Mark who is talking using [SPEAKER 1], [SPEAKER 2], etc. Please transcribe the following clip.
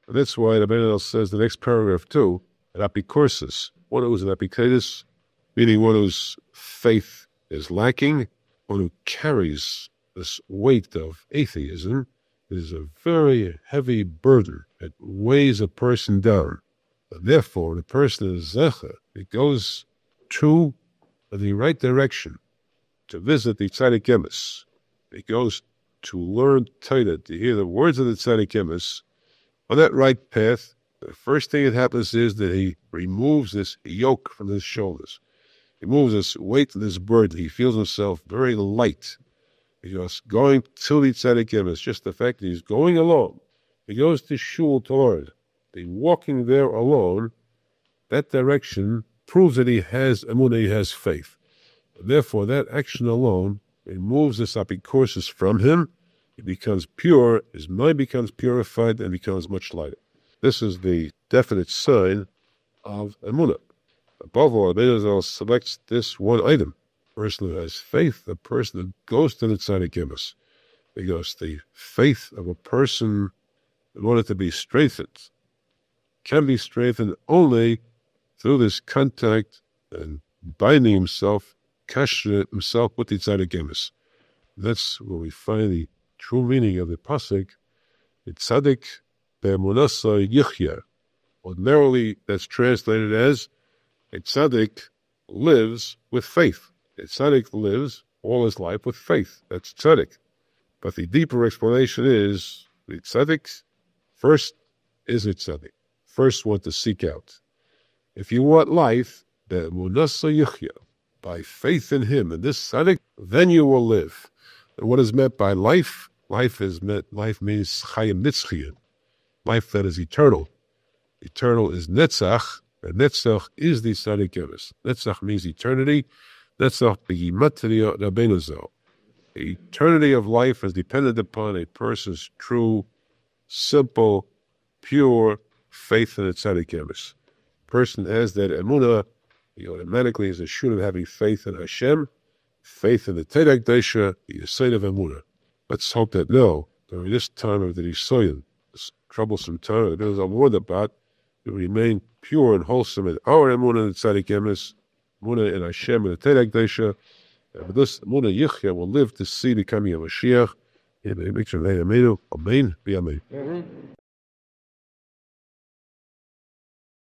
[SPEAKER 1] And that's why the Rebbeinu says the next paragraph too, an apikorsis, one who is an apiketis, meaning one whose faith is lacking, one who carries this weight of atheism, is a very heavy burden. It weighs a person down. And therefore, the person is zecher. It goes to the right direction to visit the Tzaddik Emes. It goes to learn Torah, to hear the words of the Tzaddik Emes. On that right path, the first thing that happens is that he removes this yoke from his shoulders. He removes this weight, this burden. He feels himself very light. He's just going to the Tzaddik Emes. Just the fact that he's going alone. He goes to shul to learn. Be walking there alone, that direction proves that he has emunah, he has faith. Therefore, that action alone removes this apikorsis from him. He becomes pure, his mind becomes purified, and becomes much lighter. This is the definite sign of emunah. Above all, Rebbeinu selects this one item. A person who has faith, a person that goes to the Tzaddik Emes. Because the faith of a person, in order to be strengthened, can be strengthened only through this contact and binding himself, kashra himself with the Tzaddik Emes. That's where we find the true meaning of the pasuk. It's tzaddik be'emunasa yichya. Ordinarily, that's translated as a tzaddik lives with faith. A tzaddik lives all his life with faith. That's tzaddik. But the deeper explanation is the tzaddik first is a tzaddik. First one to seek out. If you want life, be'emunasa yichya, by faith in him, in this tzaddik, then you will live. And what is meant by life? Life means chayim nitzchiyah, life that is eternal. Eternal is netzach, and netzach is the tzaddik emes. Netzach means eternity. Netzach b'gimatria Rabbeinu Zal. The eternity of life is dependent upon a person's true, simple, pure faith in the tzaddik emes. Person has that emunah, he automatically is assured of having faith in Hashem, faith in the Torah Kedosha, the Yesod of emunah. Let's hope that now, during this time of the Nisoyan, this troublesome time that I'm warned about, we remain pure and wholesome in our emunah in the tzaddik emes, emunah in Hashem and the Torah Kedosha, and with this emunah yichya will live to see the coming of Mashiach. Amen. Amen.